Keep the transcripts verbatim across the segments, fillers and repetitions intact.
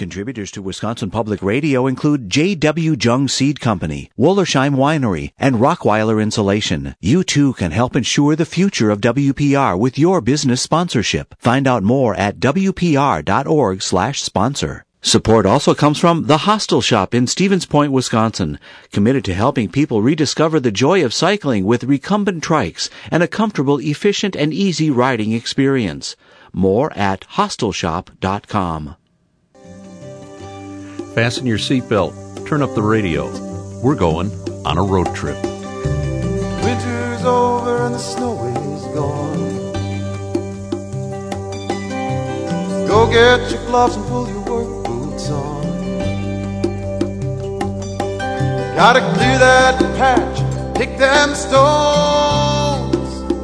Contributors to Wisconsin Public Radio include J W. Jung Seed Company, Wollersheim Winery, and Rockweiler Insulation. You too can help ensure the future of W P R with your business sponsorship. Find out more at w p r dot org slash sponsor. Support also comes from The Hostel Shop in Stevens Point, Wisconsin, committed to helping people rediscover the joy of cycling with recumbent trikes and a comfortable, efficient, and easy riding experience. More at hostel shop dot com. Fasten your seatbelt, turn up the radio. We're going on a road trip. Winter's over and the snow is gone. Go get your gloves and pull your work boots on. Gotta clear that patch, pick them stones.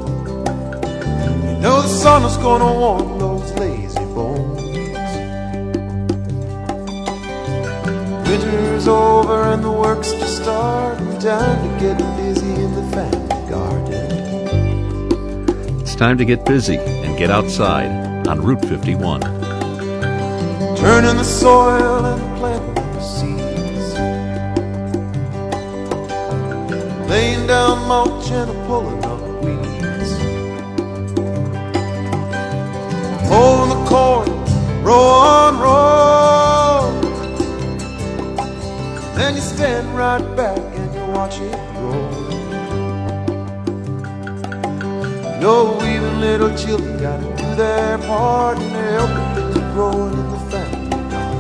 You know the sun is gonna warm those lazy bones. Winter's over and the work's just starting. Time to get busy in the family garden. It's time to get busy and get outside on Route fifty-one. Turning the soil and planting the seeds. Laying down mulch and pulling up weeds. Holding the corn, row on row. Then you stand right back and you watch it grow. You know, even little children gotta do their part and help it to growing in the family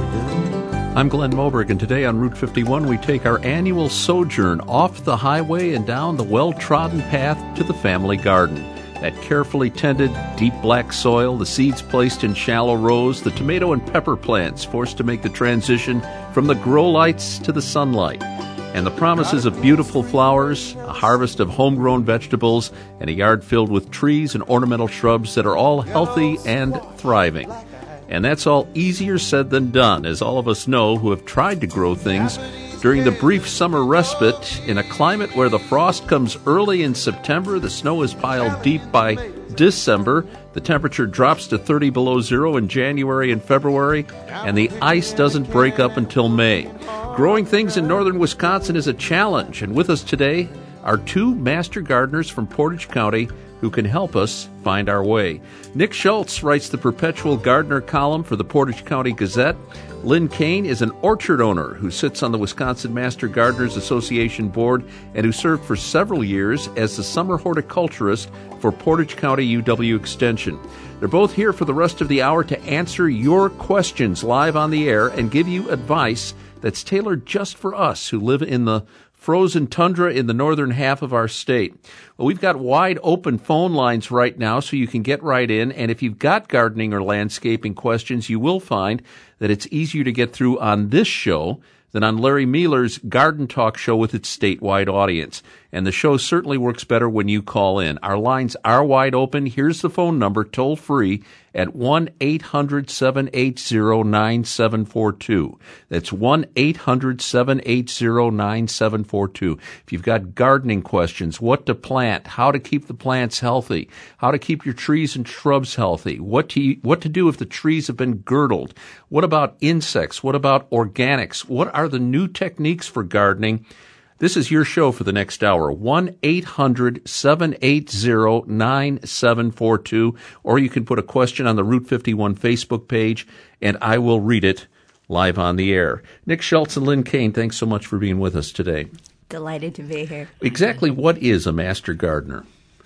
garden. I'm Glenn Moberg, and today on Route fifty-one we take our annual sojourn off the highway and down the well-trodden path to the family garden. That carefully tended, deep black soil, the seeds placed in shallow rows, the tomato and pepper plants forced to make the transition from the grow lights to the sunlight, and the promises of beautiful flowers, a harvest of homegrown vegetables, and a yard filled with trees and ornamental shrubs that are all healthy and thriving. And that's all easier said than done, as all of us know who have tried to grow things during the brief summer respite in a climate where the frost comes early in September, the snow is piled deep by December, the temperature drops to thirty below zero in January and February, and the ice doesn't break up until May. Growing things in northern Wisconsin is a challenge, and with us today are two master gardeners from Portage County who can help us find our way. Nick Schultz writes the Perpetual Gardener column for the Portage County Gazette. Lynn Kane is an orchard owner who sits on the Wisconsin Master Gardeners Association board and who served for several years as the summer horticulturist for Portage County U W Extension. They're both here for the rest of the hour to answer your questions live on the air and give you advice that's tailored just for us who live in the frozen tundra in the northern half of our state. Well, we've got wide open phone lines right now, so you can get right in. And if you've got gardening or landscaping questions, you will find that it's easier to get through on this show than on Larry Mealer's Garden Talk show with its statewide audience. And the show certainly works better when you call in. Our lines are wide open. Here's the phone number, toll free, at one eight hundred seven eight zero nine seven four two. That's one eight hundred seven eight zero nine seven four two. If you've got gardening questions, what to plant, how to keep the plants healthy, how to keep your trees and shrubs healthy, what to, what to do if the trees have been girdled, what about insects, what about organics, what are the new techniques for gardening? This is your show for the next hour, one eight hundred seven eight zero nine seven four two, or you can put a question on the Route fifty-one Facebook page, and I will read it live on the air. Nick Schultz and Lynn Kane, thanks so much for being with us today. Delighted to be here. Exactly what is a master gardener?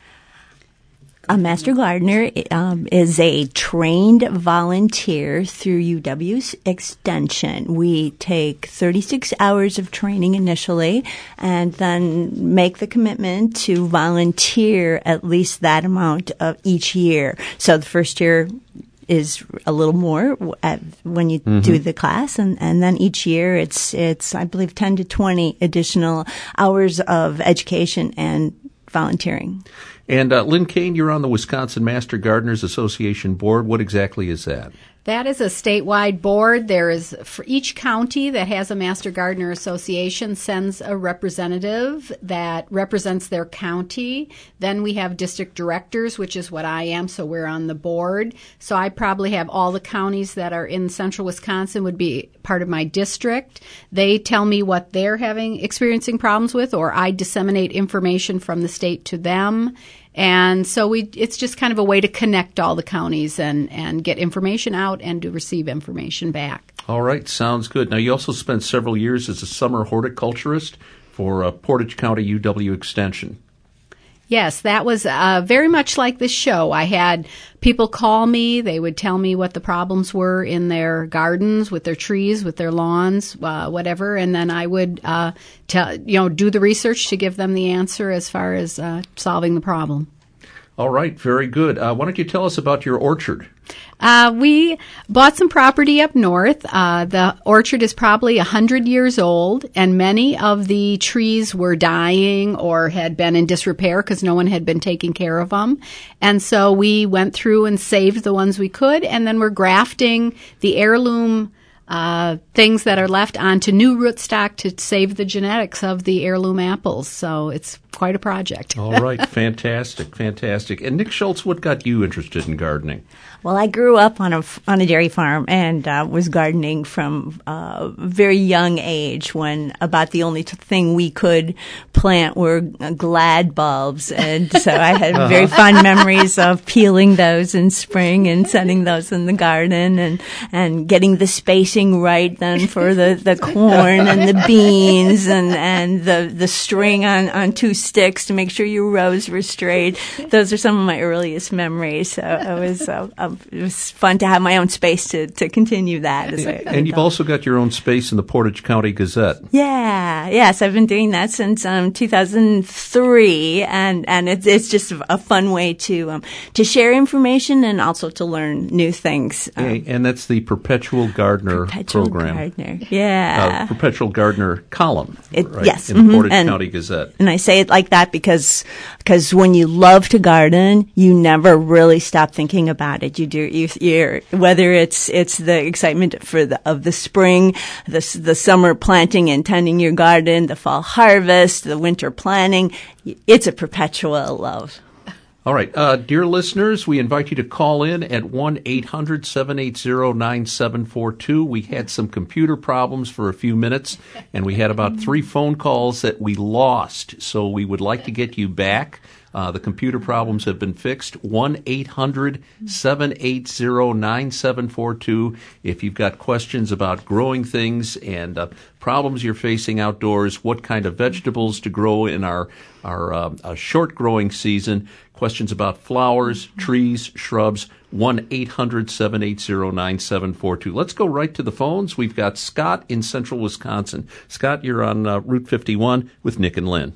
A master gardener um, is a trained volunteer through U W's Extension. We take thirty-six hours of training initially and then make the commitment to volunteer at least that amount of each year. So the first year is a little more at, when you mm-hmm. do the class, and, and then each year it's, it's, I believe, ten to twenty additional hours of education and volunteering. And uh, Lynn Kane, you're on the Wisconsin Master Gardeners Association board. What exactly is that? That is a statewide board. There is, for each county that has a Master Gardener Association, sends a representative that represents their county. Then we have district directors, which is what I am, so we're on the board. So I probably have all the counties that are in central Wisconsin would be part of my district. They tell me what they're having, experiencing problems with, or I disseminate information from the state to them. And so we, it's just kind of a way to connect all the counties and, and get information out and to receive information back. All right, sounds good. Now, you also spent several years as a summer horticulturist for uh, Portage County U W Extension. Yes, that was uh, very much like this show. I had people call me. They would tell me what the problems were in their gardens, with their trees, with their lawns, uh, whatever, and then I would uh, tell, you know, do the research to give them the answer as far as uh, solving the problem. All right, very good. Uh, why don't you tell us about your orchard? Uh, we bought some property up north. Uh, the orchard is probably one hundred years old, and many of the trees were dying or had been in disrepair because no one had been taking care of them. And so we went through and saved the ones we could, and then we're grafting the heirloom uh, things that are left onto new rootstock to save the genetics of the heirloom apples. So it's quite a project. All right, fantastic, fantastic. And Nick Schultz, what got you interested in gardening? Well, I grew up on a on a dairy farm and uh, was gardening from a very young age. When about the only t- thing we could plant were Glad bulbs, and so I had uh-huh. very fond memories of peeling those in spring and setting those in the garden, and and getting the spacing right then for the, the corn and the beans and and the the string on on two sticks to make sure your rows were straight. Those are some of my earliest memories. So it was. Uh, It was fun to have my own space to, to continue that. As and I, and you've also got your own space in the Portage County Gazette. Yeah, yes, I've been doing that since um, two thousand three, and, and it's it's just a fun way to um, to share information and also to learn new things. Um, and, and that's the Perpetual Gardener Perpetual program. Gardener, yeah. Uh, Perpetual Gardener column, it, right, yes, in the mm-hmm. Portage and, County Gazette. And I say it like that because because when you love to garden, you never really stop thinking about it. You do you, you're, whether it's it's the excitement for the of the spring, the the summer planting and tending your garden, the fall harvest, the winter planting. It's a perpetual love. All right. Uh, dear listeners, we invite you to call in at one eight hundred seven eight zero nine seven four two. We had some computer problems for a few minutes, and we had about three phone calls that we lost. So we would like to get you back. Uh, the computer problems have been fixed. one eight hundred seven eight zero nine seven four two. If you've got questions about growing things and uh, problems you're facing outdoors, what kind of vegetables to grow in our, our uh, uh, short growing season, questions about flowers, trees, shrubs, one eight hundred seven eight zero nine seven four two. Let's go right to the phones. We've got Scott in central Wisconsin. Scott, you're on uh, Route fifty-one with Nick and Lynn.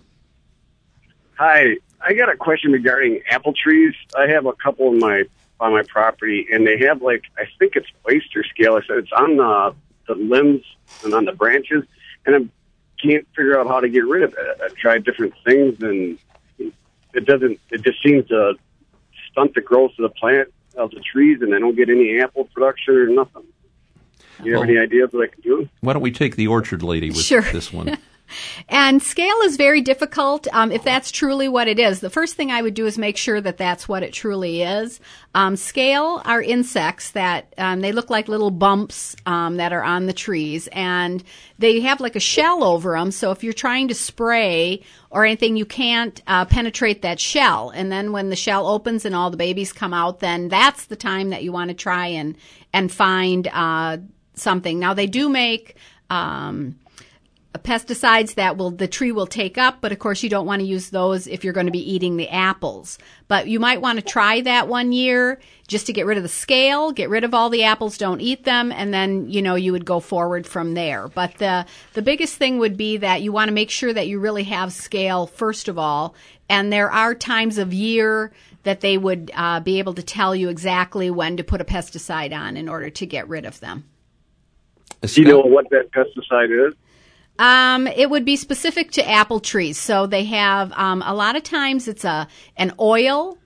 Hi. I got a question regarding apple trees. I have a couple in my on my property, and they have like I think it's oyster scale. I said it's on the the limbs and on the branches, and I can't figure out how to get rid of it. I've tried different things, and it doesn't. It just seems to stunt the growth of the plant of the trees, and I don't get any apple production or nothing. Do you have well, any ideas what I can do? Why don't we take the orchard lady with sure. this one? And scale is very difficult um, if that's truly what it is. The first thing I would do is make sure that that's what it truly is. Um, scale are insects that um, they look like little bumps um, that are on the trees, and they have like a shell over them. So if you're trying to spray or anything, you can't uh, penetrate that shell. And then when the shell opens and all the babies come out, then that's the time that you want to try and and find uh, something. Now they do make Um, pesticides that will the tree will take up, but of course you don't want to use those if you're going to be eating the apples. But you might want to try that one year just to get rid of the scale, get rid of all the apples, don't eat them, and then, you know, you would go forward from there. But the the biggest thing would be that you want to make sure that you really have scale first of all, and there are times of year that they would uh, be able to tell you exactly when to put a pesticide on in order to get rid of them. Do you know what that pesticide is? Um, it would be specific to apple trees. So they have, um, a lot of times it's a, an oil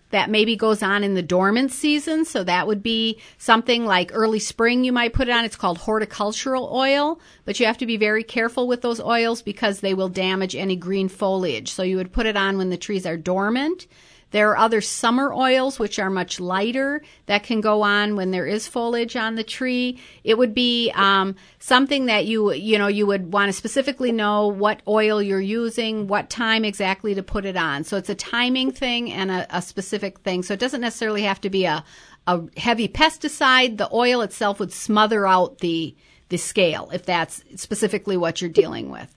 that maybe goes on in the dormant season. So that would be something like early spring you might put it on. It's called horticultural oil, but you have to be very careful with those oils because they will damage any green foliage. So you would put it on when the trees are dormant. There are other summer oils, which are much lighter, that can go on when there is foliage on the tree. It would be um, something that you, you know, you would want to specifically know what oil you're using, what time exactly to put it on. So it's a timing thing and a, a specific thing. So it doesn't necessarily have to be a, a heavy pesticide. The oil itself would smother out the the scale if that's specifically what you're dealing with.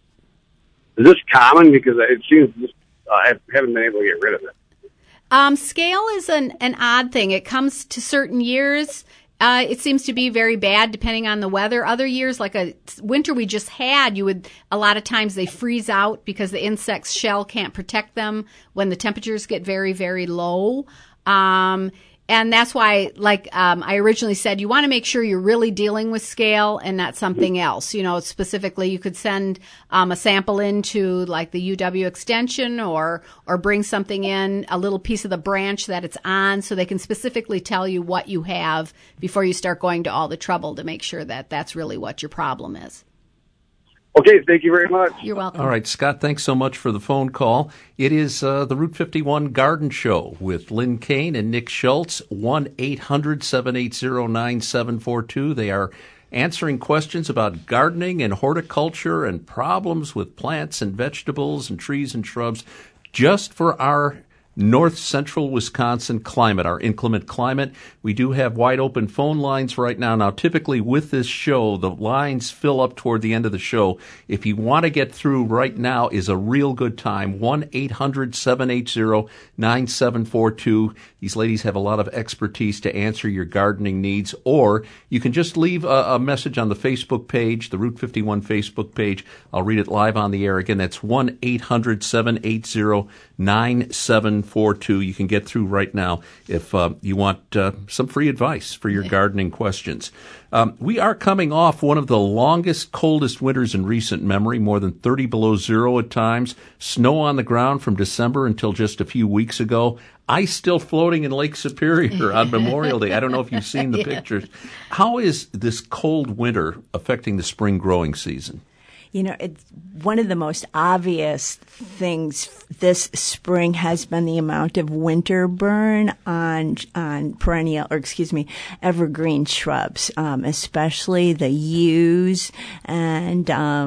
Is this common? Because it seems just, uh, I haven't been able to get rid of it. Um, scale is an, an odd thing. It comes to certain years. Uh, it seems to be very bad depending on the weather. Other years, like a winter we just had, you would, a lot of times they freeze out because the insect's shell can't protect them when the temperatures get very, very low. Um, and that's why, like um, I originally said, you want to make sure you're really dealing with scale and not something else. You know, specifically, you could send um, a sample into like the U W extension or or bring something in, a little piece of the branch that it's on, so they can specifically tell you what you have before you start going to all the trouble to make sure that that's really what your problem is. Okay, thank you very much. You're welcome. All right, Scott, thanks so much for the phone call. It is uh, the Route fifty-one Garden Show with Lynn Kane and Nick Schultz, one eight hundred seven eight zero nine seven four two. They are answering questions about gardening and horticulture and problems with plants and vegetables and trees and shrubs just for our north central Wisconsin climate, our inclement climate. We do have wide open phone lines right now. Now, typically with this show, the lines fill up toward the end of the show. If you want to get through right now is a real good time. one eight hundred seven eight zero nine seven four two. These ladies have a lot of expertise to answer your gardening needs. Or you can just leave a, a message on the Facebook page, the Route fifty-one Facebook page. I'll read it live on the air. Again, that's one eight hundred seven eight zero nine seven four two. You can get through right now if uh, you want uh, some free advice for your gardening questions. Um, we are coming off one of the longest, coldest winters in recent memory, more than thirty below zero at times, snow on the ground from December until just a few weeks ago, ice still floating in Lake Superior on Memorial Day. I don't know if you've seen the yeah. pictures. How is this cold winter affecting the spring growing season? You know, it's one of the most obvious things this spring has been the amount of winter burn on on perennial, or excuse me, evergreen shrubs, um, especially the yews and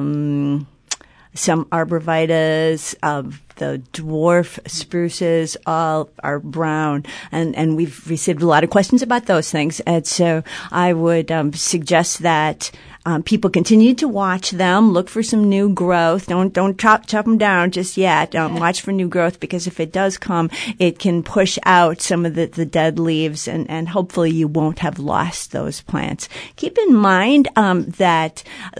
um, some arborvitaes. Uh, the dwarf spruces all are brown, and, and we've received a lot of questions about those things. And so I would um, suggest that Um, people continue to watch them, look for some new growth. Don't don't chop chop them down just yet. Um, watch for new growth, because if it does come, it can push out some of the, the dead leaves, and, and hopefully you won't have lost those plants. Keep in mind um, that.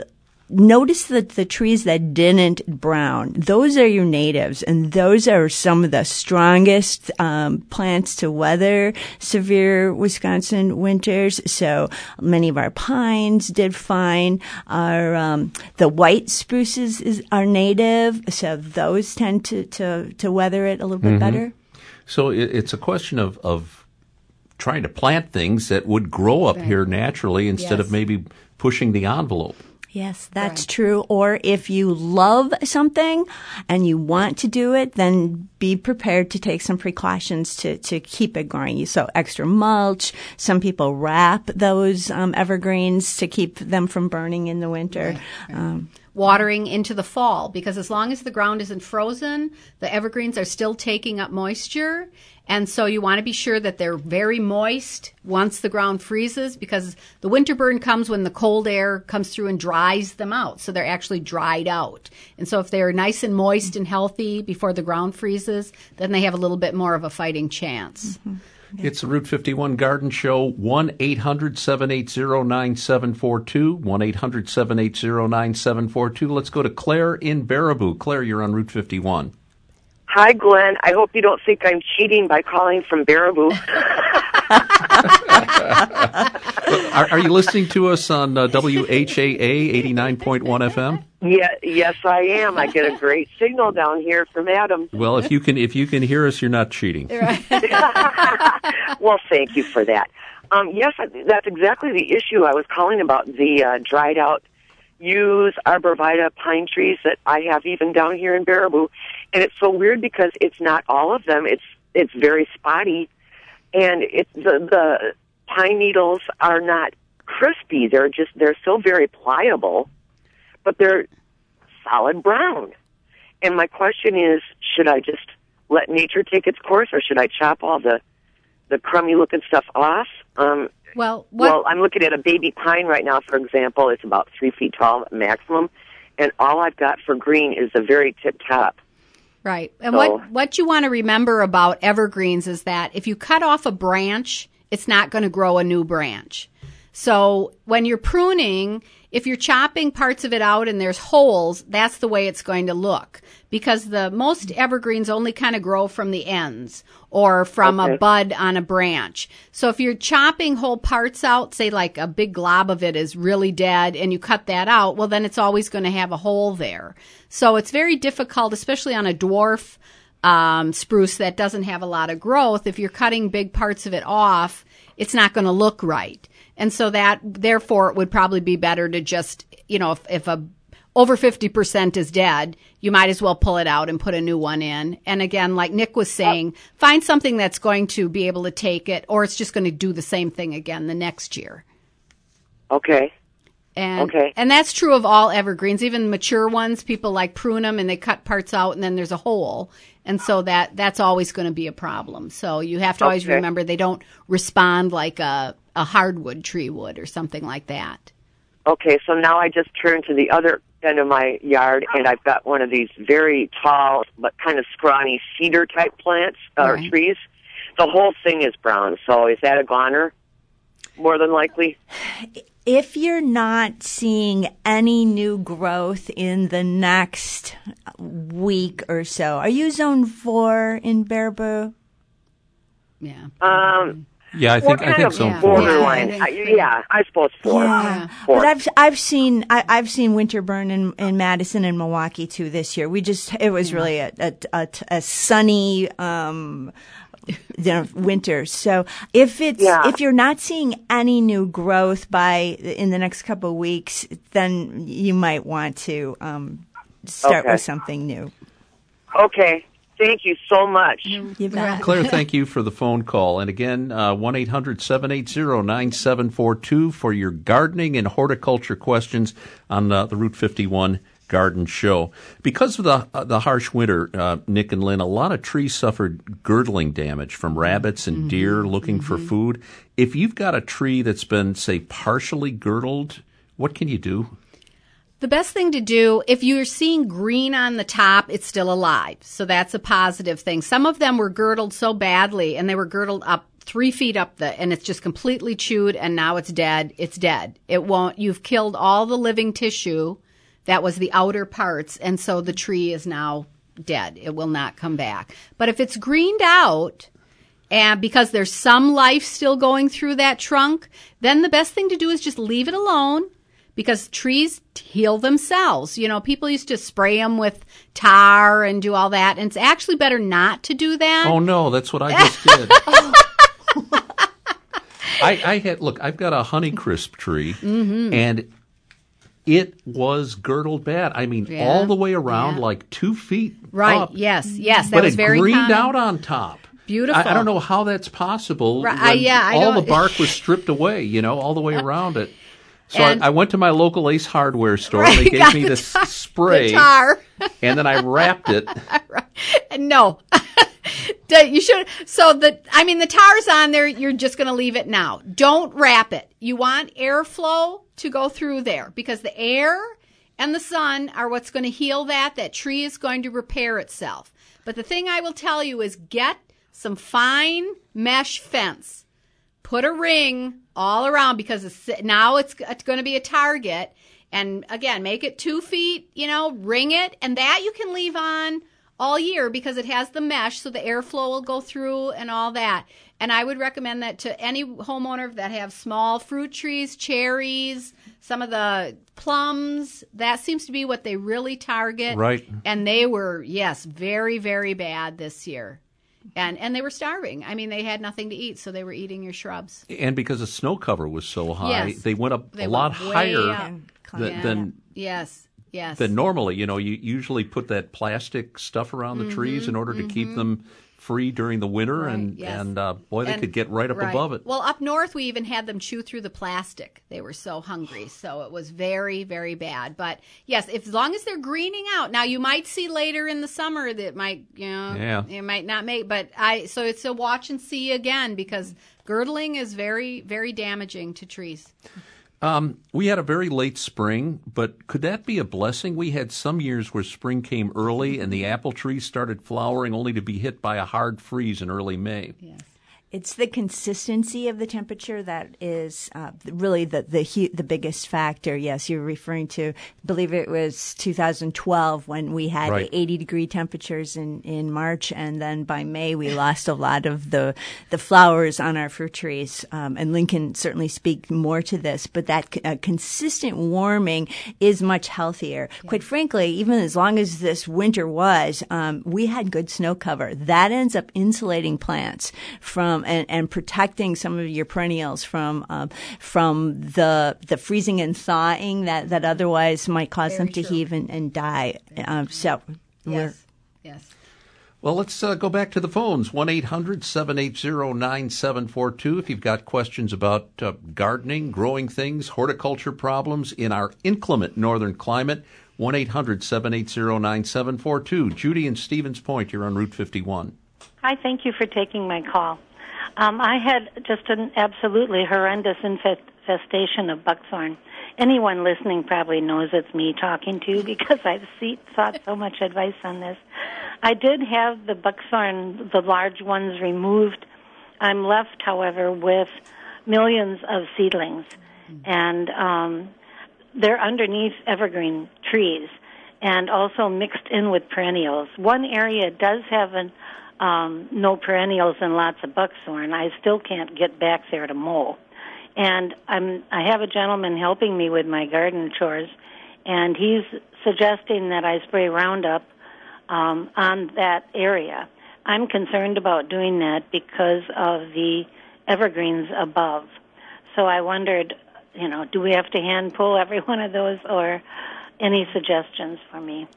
Notice that the trees that didn't brown, those are your natives, and those are some of the strongest um, plants to weather severe Wisconsin winters. So many of our pines did fine. Our um, the white spruces is, are native, so those tend to, to, to weather it a little bit mm-hmm. better. So it, it's a question of, of trying to plant things that would grow up right. here naturally instead yes. of maybe pushing the envelope. Yes, that's right. true. Or if you love something and you want to do it, then be prepared to take some precautions to, to keep it growing. So extra mulch. Some people wrap those um, evergreens to keep them from burning in the winter. Right, right. Um, Watering into the fall, because as long as the ground isn't frozen, the evergreens are still taking up moisture. And so you want to be sure that they're very moist once the ground freezes, because the winter burn comes when the cold air comes through and dries them out. So they're actually dried out. And so if they're nice and moist and healthy before the ground freezes, then they have a little bit more of a fighting chance. Mm-hmm. It's the Route fifty-one Garden Show, one eight hundred seven eight zero nine seven four two, one eight hundred seven eight zero nine seven four two. Let's go to Claire in Baraboo. Claire, you're on Route fifty-one. Hi, Glenn. I hope you don't think I'm cheating by calling from Baraboo. are, are you listening to us on uh, W H A A eighty-nine point one F M? Yeah, yes, I am. I get a great signal down here from Adam. Well, if you can if you can hear us, you're not cheating. Well, thank you for that. Um, yes, that's exactly the issue I was calling about, the uh, dried out yews, arborvitae, pine trees that I have even down here in Baraboo. And it's so weird because it's not all of them. It's it's very spotty, and it's the, the pine needles are not crispy. They're just they're still very pliable, but they're solid brown. And my question is, should I just let nature take its course, or should I chop all the the crummy looking stuff off? Um, well, what? well, I'm looking at a baby pine right now, for example. It's about three feet tall maximum, and all I've got for green is the very tip top. Right. And So- what, what you want to remember about evergreens is that if you cut off a branch, it's not going to grow a new branch. So when you're pruning, if you're chopping parts of it out and there's holes, that's the way it's going to look, because the most evergreens only kind of grow from the ends or from Okay. a bud on a branch. So if you're chopping whole parts out, say like a big glob of it is really dead and you cut that out, well, then it's always going to have a hole there. So it's very difficult, especially on a dwarf um, spruce that doesn't have a lot of growth. If you're cutting big parts of it off, it's not going to look right. And so that, therefore, it would probably be better to just, you know, if, if a over fifty percent is dead, you might as well pull it out and put a new one in. And again, like Nick was saying, find something that's going to be able to take it, or it's just going to do the same thing again the next year. Okay. And, Okay. and that's true of all evergreens, even mature ones. People like prune them and they cut parts out and then there's a hole. And so that, that's always going to be a problem. So you have to always Okay. remember they don't respond like a, a hardwood tree would or something like that. Okay, so now I just turn to the other end of my yard, and I've got one of these very tall but kind of scrawny cedar-type plants or Right. trees. The whole thing is brown, so is that a goner, more than likely? If you're not seeing any new growth in the next week or so, are you zone four in Baraboo? Yeah. Um, Yeah, I we're think I kind think of so. Yeah. borderline. Yeah. I, yeah, I suppose four. Yeah, Four. but I've I've seen I, I've seen winter burn in, in Madison and Milwaukee too this year. We just it was really a a, a, a sunny um, you know, winter. So if it's Yeah. if you're not seeing any new growth by in the next couple of weeks, then you might want to um, start Okay. with something new. Okay, thank you so much. You bet. Claire, thank you for the phone call. And again, uh, one eight hundred seven eight zero nine seven four two for your gardening and horticulture questions on uh, the Route fifty-one Garden Show. Because of the uh, the harsh winter, uh, Nick and Lynn, a lot of trees suffered girdling damage from rabbits and deer looking for food. If you've got a tree that's been, say, partially girdled, what can you do? The best thing to do, if you're seeing green on the top, it's still alive. So that's a positive thing. Some of them were girdled so badly, and they were girdled up three feet up the, and it's just completely chewed, and now it's dead. It's dead. It won't, you've killed all the living tissue. That was the outer parts, and so the tree is now dead. It will not come back. But if it's greened out, and because there's some life still going through that trunk, then the best thing to do is just leave it alone, because trees heal themselves. You know, people used to spray them with tar and do all that, and it's actually better not to do that. Oh, no, that's what I just did. I, I had, look, I've got a Honeycrisp tree, Mm-hmm. and it was girdled bad. I mean, Yeah. all the way around, Yeah. like two feet Right, up. yes, yes, that but was it very greened common. out on top. Beautiful. I, I don't know how that's possible. Right, when I- yeah, I all don't- the bark was stripped away, you know, all the way around it. So And- I, I went to my local Ace Hardware store, Right, and they got gave me the this tar- spray, the tar. and then I wrapped it. No. You should. So the, I mean, the tar's on there. You're just going to leave it now. Don't wrap it. You want airflow to go through there, because the air and the sun are what's going to heal that. That tree is going to repair itself. But the thing I will tell you is get some fine mesh fence. Put a ring all around, because it's, now it's, it's going to be a target. And again, make it two feet, you know, ring it. And that you can leave on all year, because it has the mesh, so the airflow will go through and all that. And I would recommend that to any homeowner that have small fruit trees, cherries, some of the plums. That seems to be what they really target. Right. And they were, yes, very, very bad this year. And and they were starving. I mean, they had nothing to eat, so they were eating your shrubs. And because the snow cover was so high, Yes. they went up They a went lot way higher up. than, Yeah. than Yes, yes. than normally. You know, you usually put that plastic stuff around the trees in order to keep them free during the winter, Right, and yes. and uh, boy, they And- could get right up right. above it. Well, up north, we even had them chew through the plastic. They were so hungry. So it was very, very bad. But yes, if, as long as they're greening out. Now, you might see later in the summer that might, you know, Yeah. it might not make. But I, so it's a watch and see again, because girdling is very, very damaging to trees. Um, we had a very late spring, but could that be a blessing? We had some years where spring came early and the apple trees started flowering only to be hit by a hard freeze in early May. Yes. It's the consistency of the temperature that is uh, really the the hu- the biggest factor. Yes, you're referring to, I believe it was two thousand twelve when we had Right. eighty degree temperatures in, in March, and then by May we lost a lot of the the flowers on our fruit trees. Um, and Lincoln certainly speak more to this, but that uh, consistent warming is much healthier. Quite frankly, even as long as this winter was, um, we had good snow cover. That ends up insulating plants from and, and protecting some of your perennials from um, from the the freezing and thawing that, that otherwise might cause Very them to true. heave and, and die. Um, so we're Yes. Yes. Well, let's uh, go back to the phones. one eight hundred seven eight zero nine seven four two if you've got questions about uh, gardening, growing things, horticulture problems in our inclement northern climate. one eight hundred seven eight zero nine seven four two. Judy in Stevens Point, you're on Route fifty-one. Hi, thank you for taking my call. Um, I had just an absolutely horrendous infestation of buckthorn. Anyone listening probably knows it's me talking to you because I've see, sought so much advice on this. I did have the buckthorn, the large ones, removed. I'm left, however, with millions of seedlings, and um, they're underneath evergreen trees and also mixed in with perennials. One area does have an Um, no perennials and lots of buckthorn. I still can't get back there to mow. And I'm, I have a gentleman helping me with my garden chores, and he's suggesting that I spray Roundup um, on that area. I'm concerned about doing that because of the evergreens above. So I wondered, you know, do we have to hand pull every one of those, or any suggestions for me?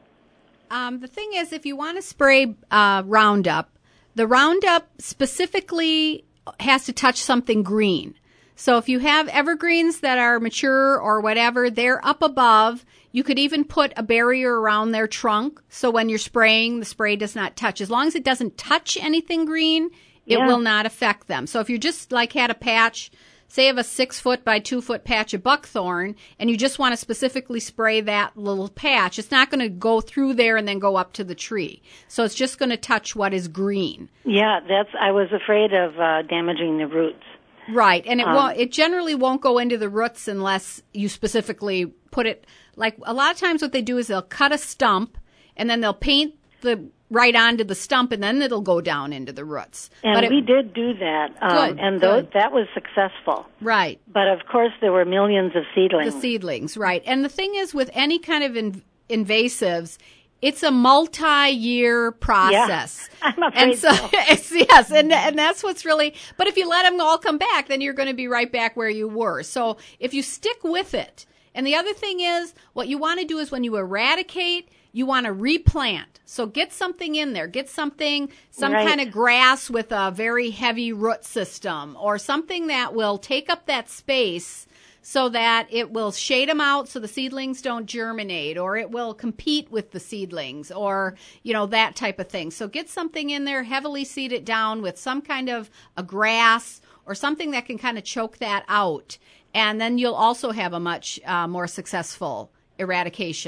Um, the thing is, if you want to spray uh, Roundup, the Roundup specifically has to touch something green. So if you have evergreens that are mature or whatever, they're up above. You could even put a barrier around their trunk, so when you're spraying, the spray does not touch. As long as it doesn't touch anything green, it Yeah. will not affect them. So if you just like had a patch, say of a six foot by two foot patch of buckthorn, and you just want to specifically spray that little patch, it's not going to go through there and then go up to the tree. So it's just going to touch what is green. Yeah, that's. I was afraid of uh, damaging the roots. Right, and it Um, won't. It generally won't go into the roots unless you specifically put it. Like a lot of times, what they do is they'll cut a stump, and then they'll paint the right onto the stump, and then it'll go down into the roots. And but it, we did do that, um, Good, and good. tho- that was successful. right. But of course, there were millions of seedlings. The seedlings, right. And the thing is, with any kind of in, invasives, it's a multi-year process. Yeah, I'm afraid and so, so. it's, yes, and and that's what's really. But if you let them all come back, then you're going to be right back where you were. So if you stick with it, and the other thing is, what you want to do is when you eradicate, you want to replant. So get something in there. Get something, some Right. kind of grass with a very heavy root system, or something that will take up that space so that it will shade them out so the seedlings don't germinate, or it will compete with the seedlings, or, you know, that type of thing. So get something in there, heavily seed it down with some kind of a grass or something that can kind of choke that out. And then you'll also have a much uh, more successful eradication.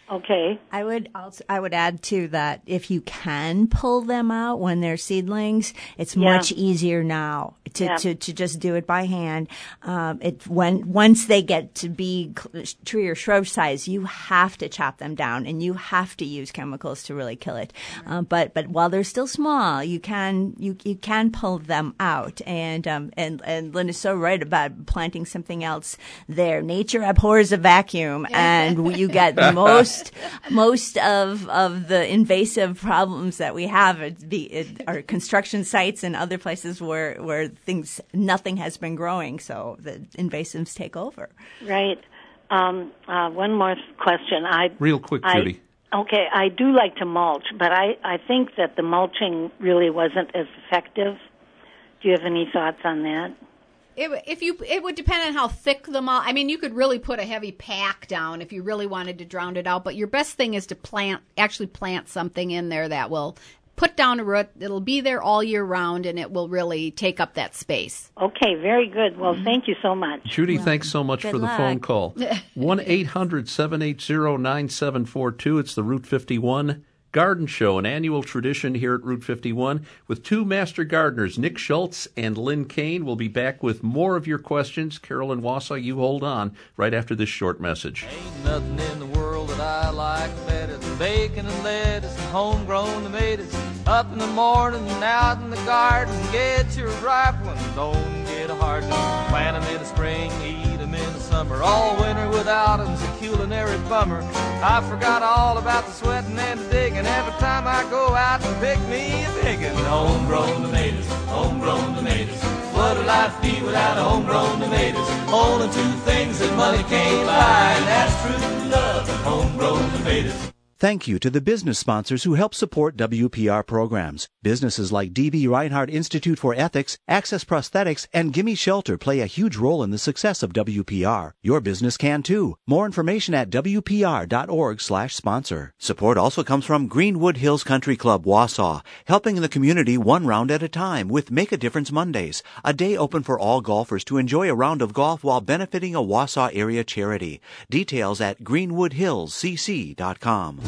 Okay. I would also I would add to that if you can pull them out when they're seedlings, it's Yeah. much easier now to, Yeah. to, to just do it by hand. Um, it when once they get to be cl- tree or shrub size, you have to chop them down and you have to use chemicals to really kill it. Um, but but while they're still small, you can you you can pull them out. And um and and Linda's so right about planting something else there. Nature abhors a vacuum, and you get the most. Most of of the invasive problems that we have it be, it are construction sites and other places where where things nothing has been growing, so the invasives take over. Right. Um, uh, one more question. I Real quick, I, Judy. Okay, I do like to mulch, but I, I think that the mulching really wasn't as effective. Do you have any thoughts on that? It, if you, it would depend on how thick the mulch. I mean, you could really put a heavy pack down if you really wanted to drown it out. But your best thing is to plant, actually plant something in there that will put down a root. It'll be there all year round, and it will really take up that space. Okay, very good. Well, thank you so much. Judy, thanks so much good for the luck. phone call. one eight hundred seven eight zero nine seven four two. It's the Route fifty-one Garden Show, an annual tradition here at Route fifty-one with two master gardeners, Nick Schultz and Lynn Kane. We'll be back with more of your questions. Carol in Wausau, you hold on right after this short message. Ain't nothing in the world that I like better than bacon and lettuce and homegrown tomatoes. Up in the morning and out in the garden, get your ripe ones, don't get a hard one. Plant them in the spring, eat them in the summer. All winter without them's a culinary bummer. I forgot all about the sweating and the digging every time I go out and pick me a biggin'. Homegrown tomatoes, homegrown tomatoes. What'll life be without homegrown tomatoes? Only two things that money can't buy, and that's true love and homegrown tomatoes. Thank you to the business sponsors who help support W P R programs. Businesses like D B Reinhardt Institute for Ethics, Access Prosthetics, and Gimme Shelter play a huge role in the success of W P R. Your business can too. More information at W P R dot org slash sponsor. Support also comes from Greenwood Hills Country Club, Wausau, helping the community one round at a time with Make a Difference Mondays, a day open for all golfers to enjoy a round of golf while benefiting a Wausau area charity. Details at greenwood hills c c dot com.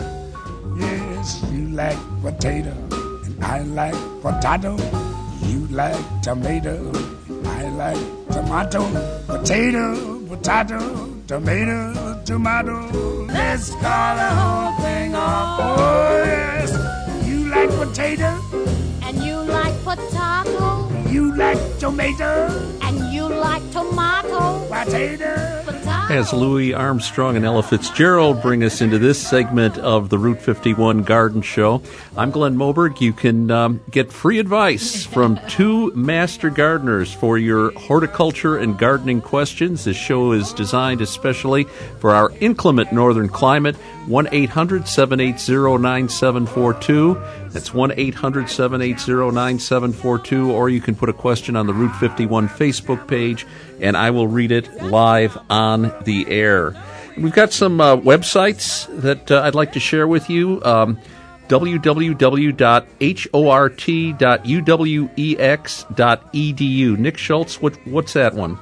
Yes, you like potato, and I like potato. You like tomato, I like tomato. Potato, potato, tomato, tomato. Let's call the whole thing off. Oh, yes, you like potato, And you like potato, you like tomato, and you like tomato, potato. potato. As Louis Armstrong and Ella Fitzgerald bring us into this segment of the Route fifty-one Garden Show, I'm Glenn Moberg. You can um, get free advice from two master gardeners for your horticulture and gardening questions. This show is designed especially for our inclement northern climate. one eight hundred seven eight zero nine seven four two. That's one eight hundred seven eight zero nine seven four two, or you can put a question on the Route fifty-one Facebook page, and I will read it live on the air. We've got some uh, websites that uh, I'd like to share with you. Um, w w w dot hort dot u w e x dot e d u. Nick Schultz, what, what's that one?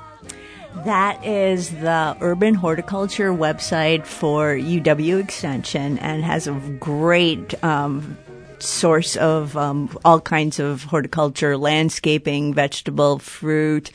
That is the urban horticulture website for U W Extension and has a great um, source of um, all kinds of horticulture, landscaping, vegetable, fruit,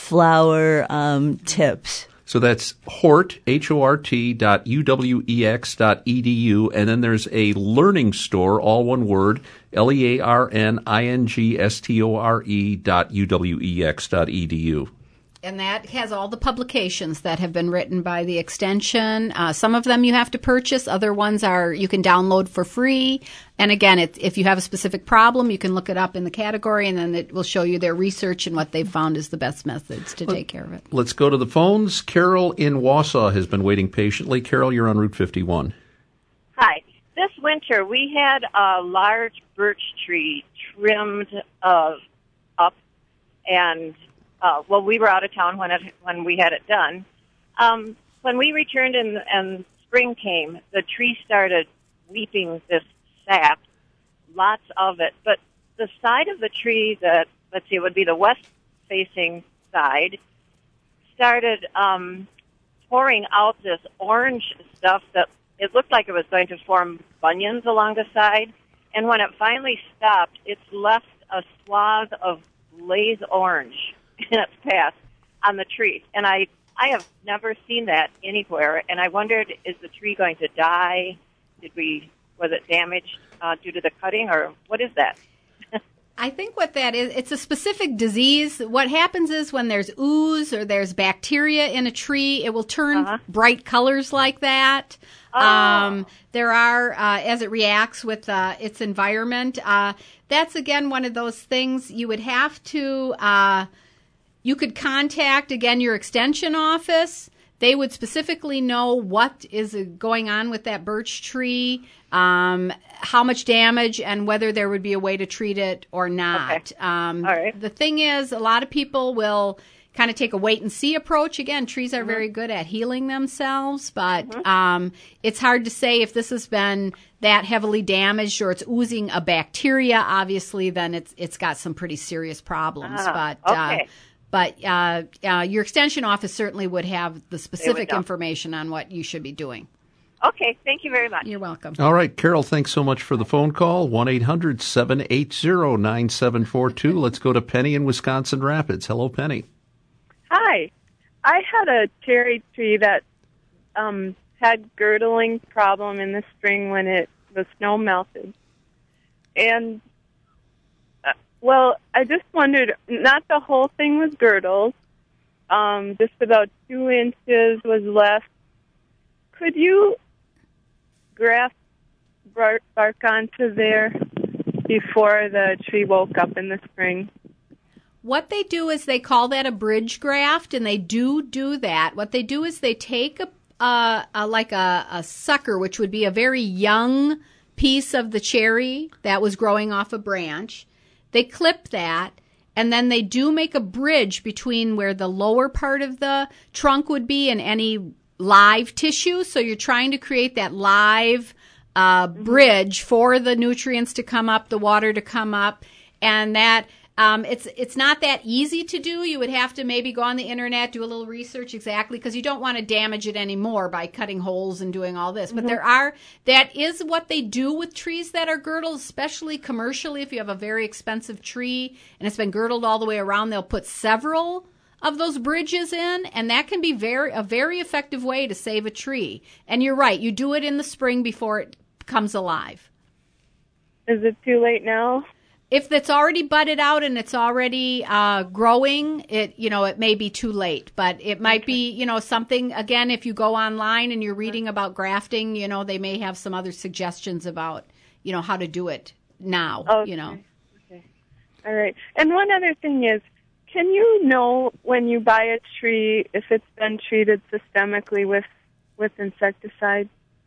flower um, tips. So that's Hort, H O R T dot U W E X dot E D U, and then there's a learning store, all one word, L E A R N I N G S T O R E dot U W E X dot E D U. And that has all the publications that have been written by the extension. Uh, some of them you have to purchase. Other ones are you can download for free. And again, it, if you have a specific problem, you can look it up in the category, and then it will show you their research and what they've found is the best methods to take care of it. Let's go to the phones. Carol in Wausau has been waiting patiently. Carol, you're on Route fifty-one. Hi. This winter, we had a large birch tree trimmed uh, up, and Uh, well, we were out of town when it, when we had it done. Um, when we returned and, and spring came, the tree started weeping this sap, lots of it. But the side of the tree that, let's see, it would be the west-facing side, started um, pouring out this orange stuff that it looked like it was going to form bunions along the side. And when it finally stopped, it's left a swath of glaze orange in its path on the tree. And I, I have never seen that anywhere. And I wondered, is the tree going to die? Did we, was it damaged uh, due to the cutting, or what is that? I think what that is, it's a specific disease. What happens is when there's ooze or there's bacteria in a tree, it will turn uh-huh. bright colors like that. Oh. Um, there are, uh, as it reacts with uh, its environment. Uh, that's, again, one of those things you would have to, uh, you could contact, again, your extension office. They would specifically know what is going on with that birch tree, um, how much damage, and whether there would be a way to treat it or not. Okay. Um, All right. The thing is, a lot of people will kind of take a wait-and-see approach. Again, trees are mm-hmm. very good at healing themselves, but mm-hmm. um, it's hard to say if this has been that heavily damaged or it's oozing a bacteria. Obviously, then it's it's got some pretty serious problems. Ah, but okay. uh, But uh, uh, your extension office certainly would have the specific information on what you should be doing. Okay, thank you very much. You're welcome. All right, Carol, thanks so much for the phone call. one eight hundred seven eight zero nine seven four two. Let's go to Penny in Wisconsin Rapids. Hello, Penny. Hi. I had a cherry tree that um, had girdling problem in the spring when it the snow melted. And Well, I just wondered, not the whole thing was girdled, um, just about two inches was left. Could you graft bark, bark onto there before the tree woke up in the spring? What they do is they call that a bridge graft, and they do do that. What they do is they take a, a, a like a, a sucker, which would be a very young piece of the cherry that was growing off a branch. They clip that, and then they do make a bridge between where the lower part of the trunk would be and any live tissue. So you're trying to create that live uh, mm-hmm. bridge for the nutrients to come up, the water to come up, and that um, it's it's not that easy to do. You would have to maybe go on the internet, do a little research exactly, because you don't want to damage it anymore by cutting holes and doing all this. Mm-hmm. But there are, that is what they do with trees that are girdled, especially commercially. If you have a very expensive tree and it's been girdled all the way around, they'll put several of those bridges in, and that can be very a very effective way to save a tree. And you're right, you do it in the spring before it comes alive. Is it too late now? If it's already budded out and it's already uh, growing, it you know it may be too late. But it might be you know something. Again, if you go online and you're reading about grafting, you know they may have some other suggestions about you know how to do it now. Okay. You know. Okay. All right. And one other thing is, can you know when you buy a tree if it's been treated systemically with with insecticide?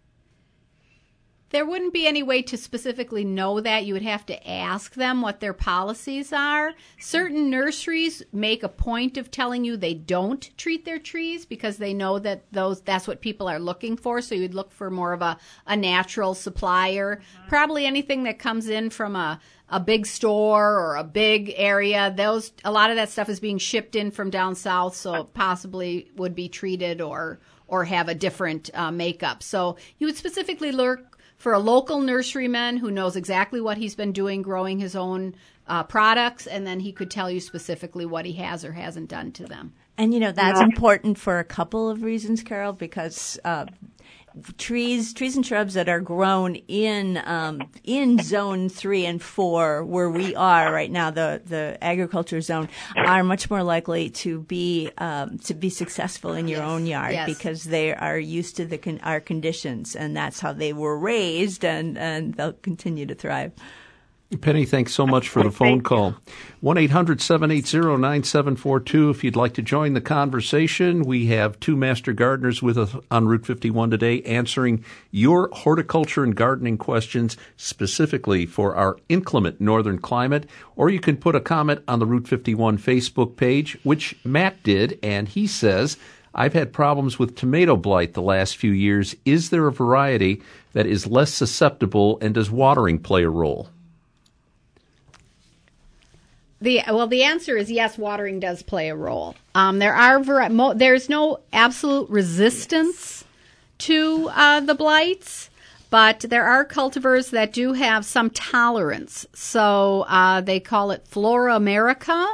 There wouldn't be any way to specifically know that. You would have to ask them what their policies are. Certain nurseries make a point of telling you they don't treat their trees because they know that those that's what people are looking for. So you'd look for more of a, a natural supplier. Mm-hmm. Probably anything that comes in from a, a big store or a big area. Those a lot of that stuff is being shipped in from down south, so it possibly would be treated or or have a different uh, makeup. So you would specifically look for a local nurseryman who knows exactly what he's been doing, growing his own uh, products, and then he could tell you specifically what he has or hasn't done to them. And, you know, that's important for a couple of reasons, Carol, because uh, trees trees and shrubs that are grown in um, in zone three and four, where we are right now, the, the agriculture zone, are much more likely to be um, to be successful in your yes. own yard yes. because they are used to the con- our conditions, and that's how they were raised, and, and they'll continue to thrive. Penny, thanks so much for the phone call. one eight hundred seven eight zero nine seven four two. If you'd like to join the conversation, we have two master gardeners with us on Route fifty-one today answering your horticulture and gardening questions specifically for our inclement northern climate. Or you can put a comment on the Route fifty-one Facebook page, which Matt did, and he says, I've had problems with tomato blight the last few years. Is there a variety that is less susceptible, and does watering play a role? The well, the answer is yes. Watering does play a role. Um, there are vari- mo- there's no absolute resistance to uh, the blights, but there are cultivars that do have some tolerance. So uh, they call it Flora America.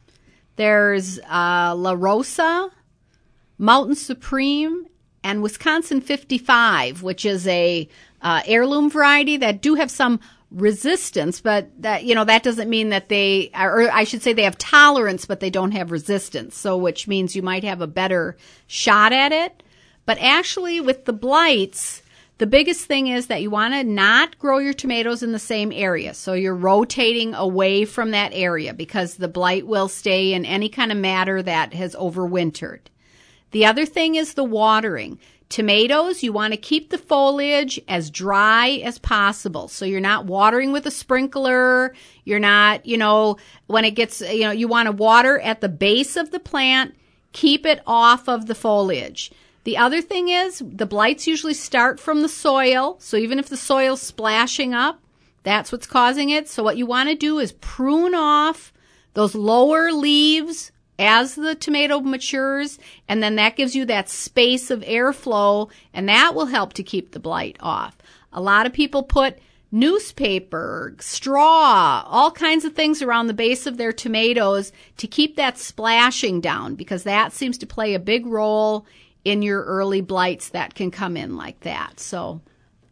There's uh, La Rosa, Mountain Supreme, and Wisconsin fifty-five, which is a uh, heirloom variety that do have some resistance, but that, you know, that doesn't mean that they are, or I should say they have tolerance, but they don't have resistance. So which means you might have a better shot at it. But actually with the blights, the biggest thing is that you want to not grow your tomatoes in the same area. So you're rotating away from that area because the blight will stay in any kind of matter that has overwintered. The other thing is the watering. Tomatoes, you want to keep the foliage as dry as possible. So you're not watering with a sprinkler. You're not, you know, when it gets, you know, you want to water at the base of the plant. Keep it off of the foliage. The other thing is the blights usually start from the soil. So even if the soil's splashing up, that's what's causing it. So what you want to do is prune off those lower leaves as the tomato matures, and then that gives you that space of airflow, and that will help to keep the blight off. A lot of people put newspaper, straw, all kinds of things around the base of their tomatoes to keep that splashing down, because that seems to play a big role in your early blights that can come in like that. So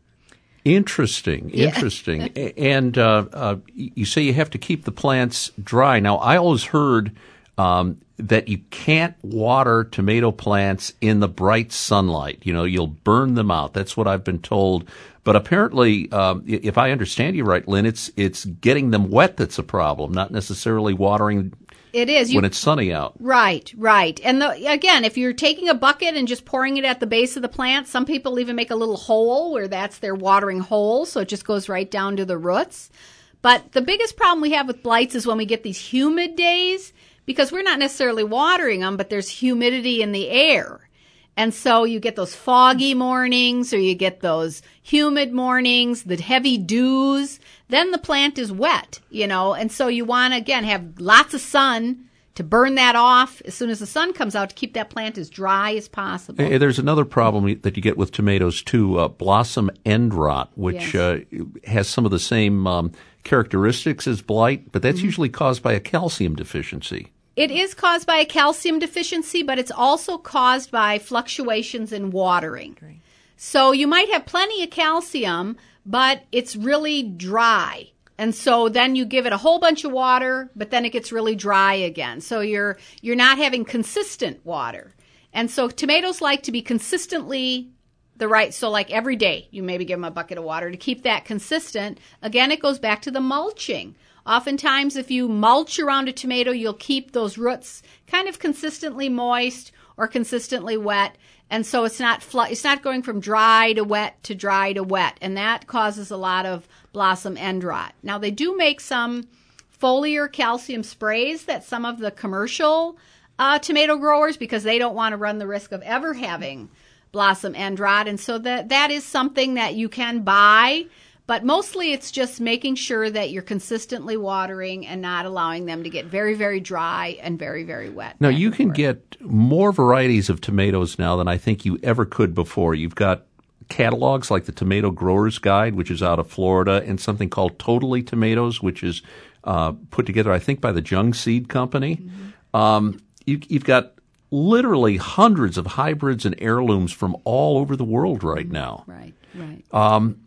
Interesting, interesting. Yeah. And uh, uh, you say you have to keep the plants dry. Now, I always heard um, that you can't water tomato plants in the bright sunlight. You know, you'll burn them out. That's what I've been told. But apparently, um, if I understand you right, Lynn, it's it's getting them wet that's a problem, not necessarily watering. It is. You, when it's sunny out. Right, right. And the, again, if you're taking a bucket and just pouring it at the base of the plant, some people even make a little hole where that's their watering hole, so it just goes right down to the roots. But the biggest problem we have with blights is when we get these humid days, because we're not necessarily watering them, but there's humidity in the air. And so you get those foggy mornings, or you get those humid mornings, the heavy dews. Then the plant is wet, you know, and so you want to, again, have lots of sun to burn that off as soon as the sun comes out to keep that plant as dry as possible. Hey, there's another problem that you get with tomatoes, too, uh, blossom end rot, which yes. uh, has some of the same um, characteristics as blight, but that's mm-hmm. usually caused by a calcium deficiency. It is caused by a calcium deficiency, but it's also caused by fluctuations in watering. Great. So you might have plenty of calcium, but it's really dry. And so then you give it a whole bunch of water, but then it gets really dry again. So you're you're not having consistent water. And so tomatoes like to be consistently the right, so like every day you maybe give them a bucket of water to keep that consistent. Again, it goes back to the mulching. Oftentimes, if you mulch around a tomato, you'll keep those roots kind of consistently moist or consistently wet. And so it's not fl- it's not going from dry to wet to dry to wet. And that causes a lot of blossom end rot. Now, they do make some foliar calcium sprays that some of the commercial uh, tomato growers, because they don't want to run the risk of ever having blossom end rot. And so that that is something that you can buy. But mostly it's just making sure that you're consistently watering and not allowing them to get very, very dry and very, very wet. Now, you can get more varieties of tomatoes now than I think you ever could before. You've got catalogs like the Tomato Grower's Guide, which is out of Florida, and something called Totally Tomatoes, which is uh, put together, I think, by the Jung Seed Company. Mm-hmm. Um, you, you've got literally hundreds of hybrids and heirlooms from all over the world right now. Right, right. Um,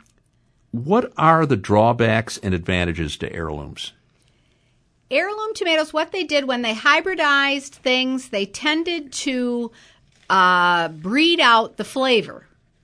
What are the drawbacks and advantages to heirlooms? Heirloom tomatoes, what they did when they hybridized things, they tended to uh, breed out the flavor.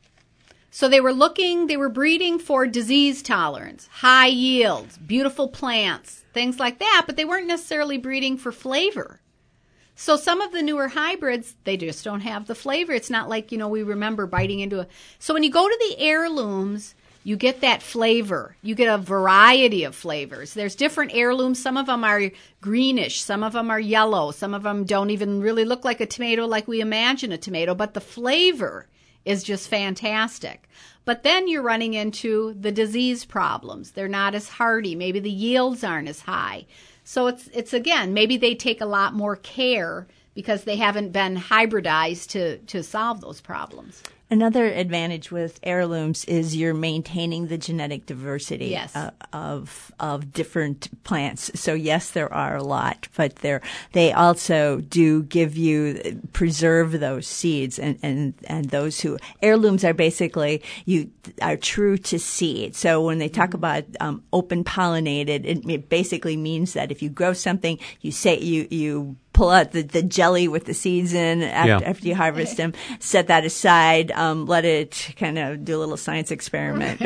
So they were looking, they were breeding for disease tolerance, high yields, beautiful plants, things like that, but they weren't necessarily breeding for flavor. So some of the newer hybrids, they just don't have the flavor. It's not like, you know, we remember biting into a... So when you go to the heirlooms, you get that flavor. You get a variety of flavors. There's different heirlooms. Some of them are greenish. Some of them are yellow. Some of them don't even really look like a tomato like we imagine a tomato, but the flavor is just fantastic. But then you're running into the disease problems. They're not as hardy. Maybe the yields aren't as high. So it's, it's again, maybe they take a lot more care because they haven't been hybridized to, to solve those problems. Another advantage with heirlooms is you're maintaining the genetic diversity yes. uh, of of different plants. So yes, there are a lot, but they're, they also do give you preserve those seeds, and, and, and those who heirlooms are basically you are true to seed. So when they talk about um, open pollinated, it, it basically means that if you grow something, you say you you. pull out the, the jelly with the seeds in after, yeah. after you harvest them, set that aside, um, let it kind of do a little science experiment.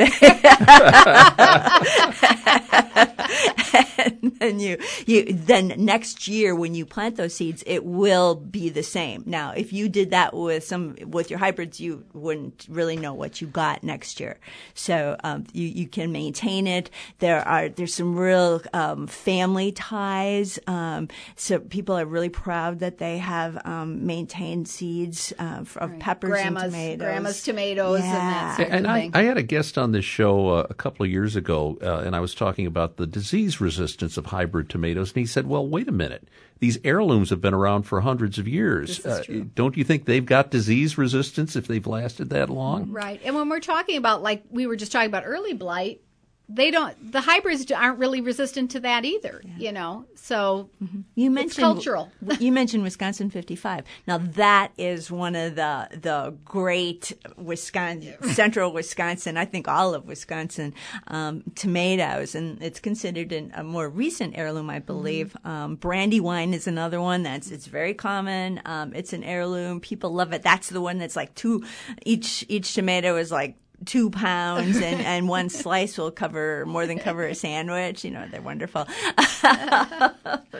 And then you, you, then next year when you plant those seeds, it will be the same. Now, if you did that with some, with your hybrids, you wouldn't really know what you got next year. So, um, you, you can maintain it. There are, there's some real, um, family ties. Um, so people are really proud that they have, um, maintained seeds, uh, of right. peppers grandma's, and tomatoes. Grandma's tomatoes yeah. and that sort and of I, thing. I had a guest on this show uh, a couple of years ago, uh, and I was talking about the disease resistance of hybrid tomatoes, and he said, well, wait a minute. These heirlooms have been around for hundreds of years. This is true. Uh, don't you think they've got disease resistance if they've lasted that long? Right. And when we're talking about, like we were just talking about early blight, they don't, the hybrids aren't really resistant to that either, yeah. you know, so mm-hmm. you mentioned, it's cultural. You mentioned Wisconsin fifty-five. Now that is one of the, the great Wisconsin, central Wisconsin, I think all of Wisconsin, um, tomatoes, and it's considered an, a more recent heirloom, I believe. Mm-hmm. Um, Brandywine is another one that's, it's very common. Um, it's an heirloom. People love it. That's the one that's like two, each, each tomato is like two pounds and, and one slice will cover more than cover a sandwich. You know, they're wonderful. so,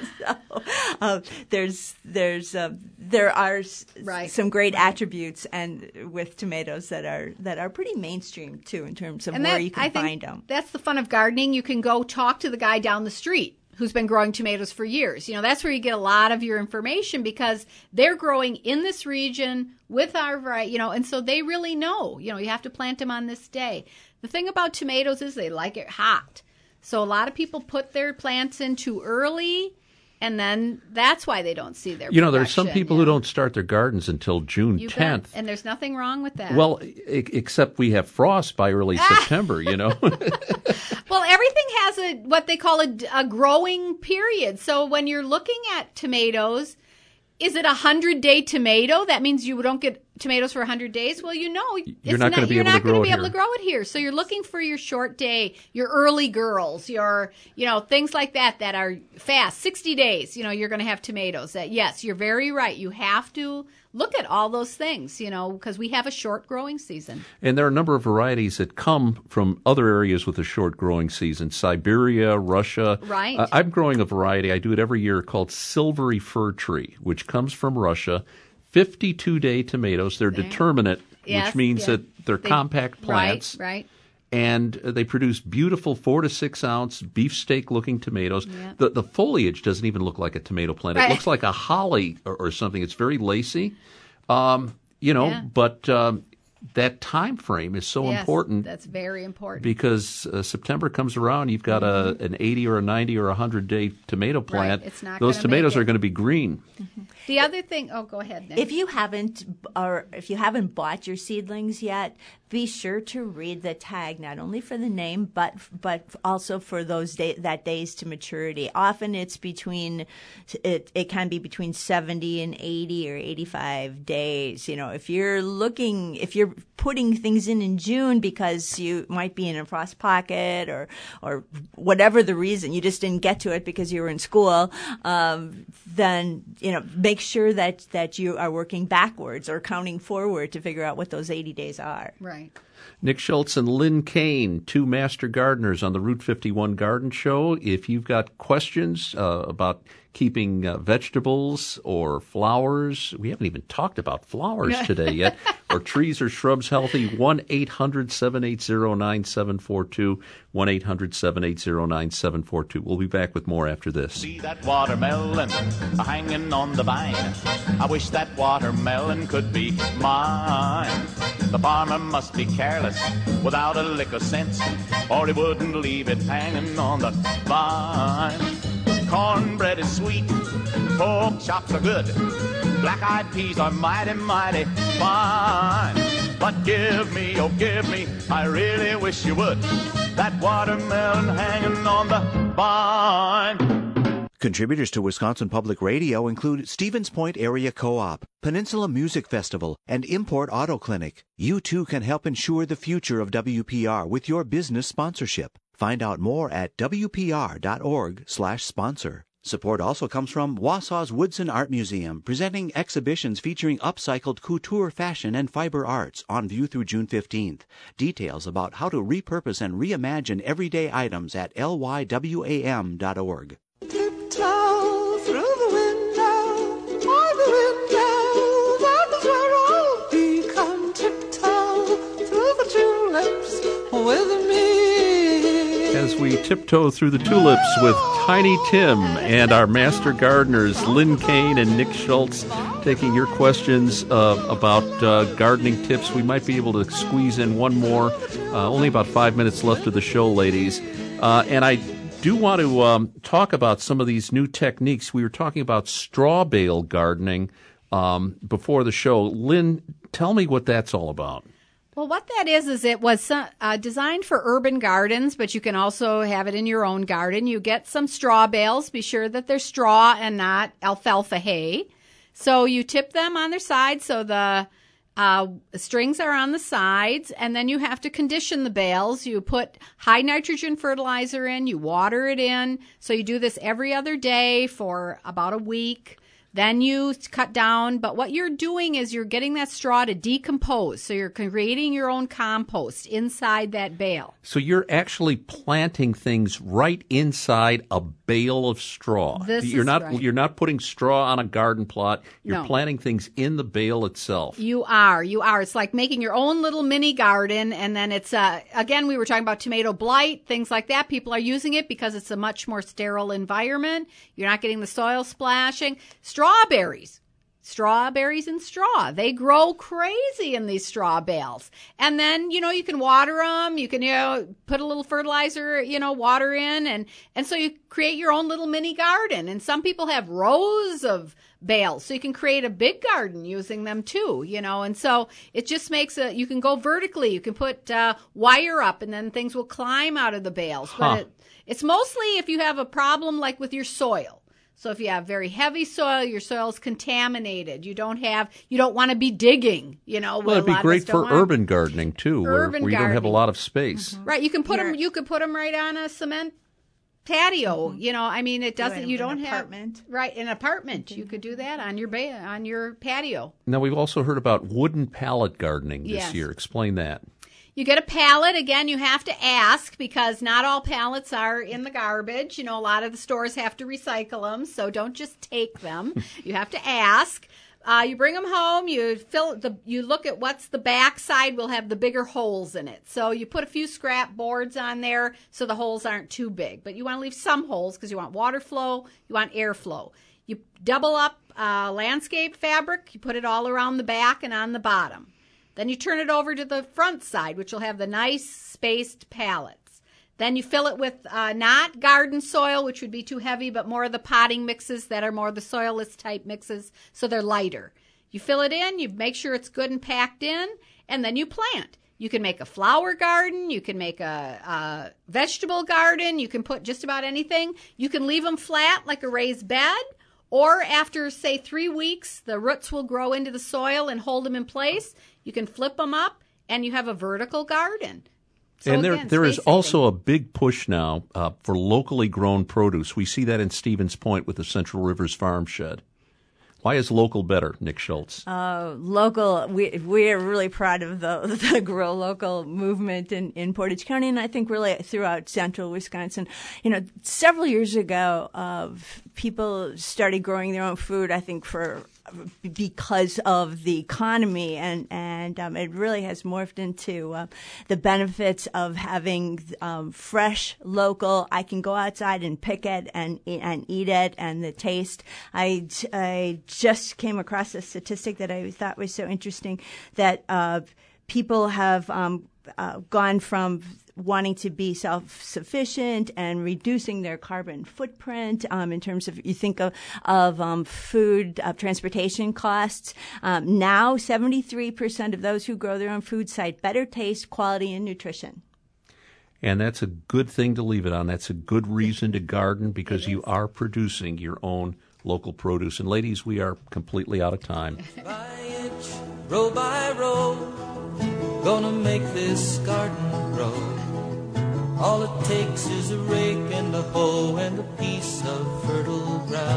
uh, there's, there's, uh, there are s- right. some great attributes and with tomatoes that are, that are pretty mainstream too in terms of and where that, you can I think find them. That's the fun of gardening. You can go talk to the guy down the street who's been growing tomatoes for years. You know, that's where you get a lot of your information because they're growing in this region with our variety, you know, and so they really know, you know, you have to plant them on this day. The thing about tomatoes is they like it hot. So a lot of people put their plants in too early, and then that's why they don't see their You know, there's some production, people yeah. who don't start their gardens until June You tenth. bet. And there's nothing wrong with that. Well, I- except we have frost by early September, you know. Well, everything has a what they call a, a growing period. So when you're looking at tomatoes, is it a hundred-day tomato? That means you don't get tomatoes for one hundred days? Well, you know, You're it's not gonna be you're able to not going grow to be it able to here. grow it here. So you're looking for your short day, your early girls, your, you know, things like that that are fast, sixty days, you know, you're going to have tomatoes. That yes, you're very right. You have to look at all those things, you know, because we have a short growing season. And there are a number of varieties that come from other areas with a short growing season, Siberia, Russia. Right. Uh, I'm growing a variety, I do it every year, called Silvery Fir Tree, which comes from Russia. fifty-two day tomatoes. They're There. determinate, Yes, which means yeah. that they're They- compact plants. Right, right. And they produce beautiful four to six ounce beefsteak looking tomatoes. Yeah. The the foliage doesn't even look like a tomato plant. Right. It looks like a holly or, or something. It's very lacy, um, you know. Yeah. But um, that time frame is so Yes, important That's very important. because uh, September comes around. You've got a an eighty or a ninety or a hundred day tomato plant. It's not Those gonna tomatoes make it. are going to be green. The other thing, oh, go ahead, Nick. If you haven't, or if you haven't bought your seedlings yet, be sure to read the tag, not only for the name, but but also for those day, that days to maturity. Often it's between, it it can be between seventy and eighty or eighty-five days. You know, if you're looking, if you're putting things in in June because you might be in a frost pocket or or whatever the reason, you just didn't get to it because you were in school, um, then you know make sure that that you are working backwards or counting forward to figure out what those eighty days are. Right. Nick Schultz and Lynn Kane, two master gardeners on the Route fifty-one Garden Show. If you've got questions uh, about keeping uh, vegetables or flowers, we haven't even talked about flowers today yet, or trees or shrubs healthy, one eight hundred seven eight zero nine seven four two, one eight hundred seven eight zero nine seven four two. We'll be back with more after this. See that watermelon hanging on the vine. I wish that watermelon could be mine. The farmer must be careless without a lick of sense, or he wouldn't leave it hanging on the vine. Cornbread is sweet, pork chops are good, Black-eyed peas are mighty, mighty fine. But give me, oh give me, I really wish you would, that watermelon hanging on the vine. Contributors to Wisconsin Public Radio include Stevens Point Area Co-op, Peninsula Music Festival, and Import Auto Clinic. You too can help ensure the future of W P R with your business sponsorship. Find out more at w p r dot org slash sponsor. Support also comes from Wausau's Woodson Art Museum, presenting exhibitions featuring upcycled couture fashion and fiber arts on view through June fifteenth. Details about how to repurpose and reimagine everyday items at l y w a m dot org. Tiptoe through the window, by the window, that is where I'll be. Come tiptoe through the tulips with me. As we tiptoe through the tulips with Tiny Tim and our master gardeners, Lynn Kane and Nick Schultz, taking your questions uh, about uh, gardening tips. We might be able to squeeze in one more. Uh, only about five minutes left of the show, ladies. Uh, and I do want to um, talk about some of these new techniques. We were talking about straw bale gardening um, before the show. Lynn, tell me what that's all about. Well, what that is, is it was uh, designed for urban gardens, but you can also have it in your own garden. You get some straw bales. Be sure that they're straw and not alfalfa hay. So you tip them on their sides so the uh, strings are on the sides, and then you have to condition the bales. You put high nitrogen fertilizer in. You water it in. So you do this every other day for about a week. Then you cut down, but what you're doing is you're getting that straw to decompose. So you're creating your own compost inside that bale. So you're actually planting things right inside a bale of straw. This you're is not right. You're not putting straw on a garden plot. You're No. planting things in the bale itself. You are. You are. It's like making your own little mini garden, and then it's, uh, again, we were talking about tomato blight, things like that. People are using it because it's a much more sterile environment. You're not getting the soil splashing. Strawberries. Strawberries and straw. They grow crazy in these straw bales. And then, you know, you can water them. You can, you know, put a little fertilizer, you know, water in. And, and so you create your own little mini garden. And some people have rows of bales. So you can create a big garden using them too, you know. And so it just makes a, you can go vertically. You can put uh, wire up and then things will climb out of the bales. Huh. But it, it's mostly if you have a problem like with your soil. So if you have very heavy soil, your soil's contaminated. You don't have, you don't want to be digging, you know. Well, it'd be great for urban gardening too, where, Urban where you don't have a gardening. lot of space. Mm-hmm. Right, you can put them. You could put them right on a cement patio. Mm-hmm. You know, I mean, it doesn't. You don't have apartment. Right, an apartment. Mm-hmm. You could do that on your ba- on your patio. Now we've also heard about wooden pallet gardening this Yes. year. Explain that. You get a pallet. Again, you have to ask because not all pallets are in the garbage. You know, a lot of the stores have to recycle them, so don't just take them. You have to ask. Uh, you bring them home. You fill the. You look at what's the back side will have the bigger holes in it. So you put a few scrap boards on there so the holes aren't too big. But you want to leave some holes because you want water flow. You want air flow. You double up uh, landscape fabric. You put it all around the back and on the bottom. Then you turn it over to the front side, which will have the nice spaced pallets. Then you fill it with uh, not garden soil, which would be too heavy, but more of the potting mixes that are more the soilless type mixes, so they're lighter. You fill it in, you make sure it's good and packed in, and then you plant. You can make a flower garden. You can make a, a vegetable garden. You can put just about anything. You can leave them flat like a raised bed. Or after, say, three weeks, the roots will grow into the soil and hold them in place. You can flip them up, and you have a vertical garden. So and there, again, there is space also a big push now uh, for locally grown produce. We see that in Stevens Point with the Central Rivers Farm Shed. Why is local better, Nick Schultz? Uh, local, we we are really proud of the the Grow Local movement in, in Portage County, and I think really throughout central Wisconsin. You know, several years ago, uh, people started growing their own food, I think, for because of the economy, and and um, it really has morphed into uh, the benefits of having um, fresh, local. I can go outside and pick it and and eat it, and the taste. I I just came across a statistic that I thought was so interesting that uh, people have um, uh, gone from wanting to be self-sufficient and reducing their carbon footprint um, in terms of, you think of, of um, food, uh, transportation costs. Um, now, seventy-three percent of those who grow their own food cite better taste, quality, and nutrition. And that's a good thing to leave it on. That's a good reason to garden, because you are producing your own local produce. And ladies, we are completely out of time. By inch, row by row, gonna make this garden grow. All it takes is a rake and a hoe and a piece of fertile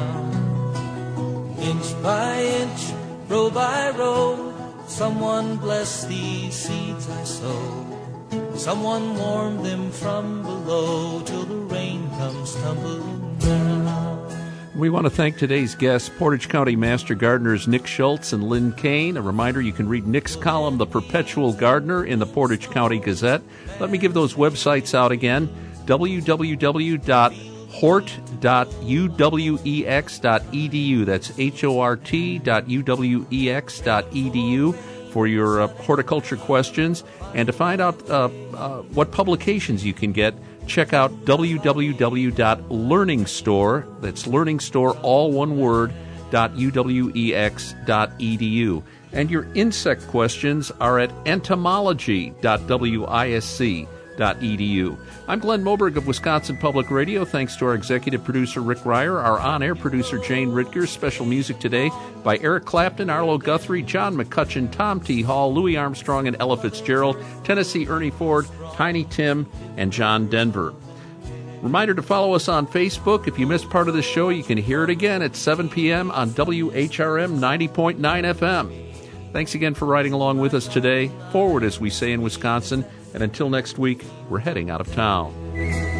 ground. Inch by inch, row by row, someone bless these seeds I sow. Someone warm them from below till the rain comes tumbling down. We want to thank today's guests, Portage County Master Gardeners Nick Schultz and Lynn Kane. A reminder, you can read Nick's column, The Perpetual Gardener, in the Portage County Gazette. Let me give those websites out again, w w w dot hort dot u w e x dot e d u. That's H O R T dot U W E X dot E D U for your uh, horticulture questions. And to find out uh, uh, what publications you can get, check out w w w dot learning store, that's learning store, all one word, dot U W E X dot E D U. And your insect questions are at entomology dot wisc dot e d u. I'm Glenn Moberg of Wisconsin Public Radio. Thanks to our executive producer, Rick Ryer, our on-air producer, Jane Ritger. Special music today by Eric Clapton, Arlo Guthrie, John McCutcheon, Tom T. Hall, Louis Armstrong, and Ella Fitzgerald, Tennessee Ernie Ford, Tiny Tim, and John Denver. Reminder to follow us on Facebook. If you missed part of the show, you can hear it again at seven p.m. on W H R M ninety point nine F M. Thanks again for riding along with us today. Forward, as we say in Wisconsin. And until next week, we're heading out of town.